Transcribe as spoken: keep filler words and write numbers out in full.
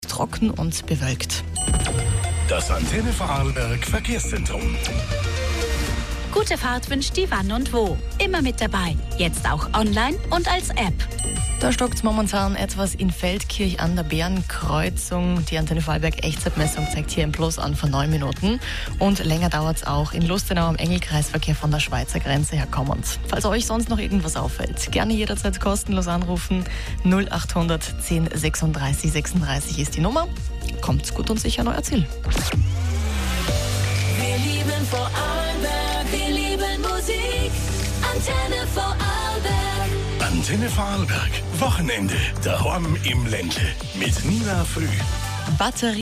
trocken und bewölkt. Das Antenne Vorarlberg Verkehrszentrum. Gute Fahrt wünscht die Wann und Wo. Immer mit dabei. Jetzt auch online und als App. Da stockt es momentan etwas in Feldkirch an der Bärenkreuzung. Die Antenne Vorarlberg Echtzeitmessung zeigt hier im Plus an von neun Minuten. Und länger dauert es auch in Lustenau am Engelkreisverkehr von der Schweizer Grenze her kommend. Falls euch sonst noch irgendwas auffällt, gerne jederzeit kostenlos anrufen. null achthundert zehn sechsunddreißig sechsunddreißig ist die Nummer. Kommt gut und sicher an euer Ziel. Wir lieben Vorarlberg, wir lieben Musik. Antenne Vorarlberg. Antenne Vorarlberg. Wochenende. Daheim im Ländle. Mit Nina Früh. Batterie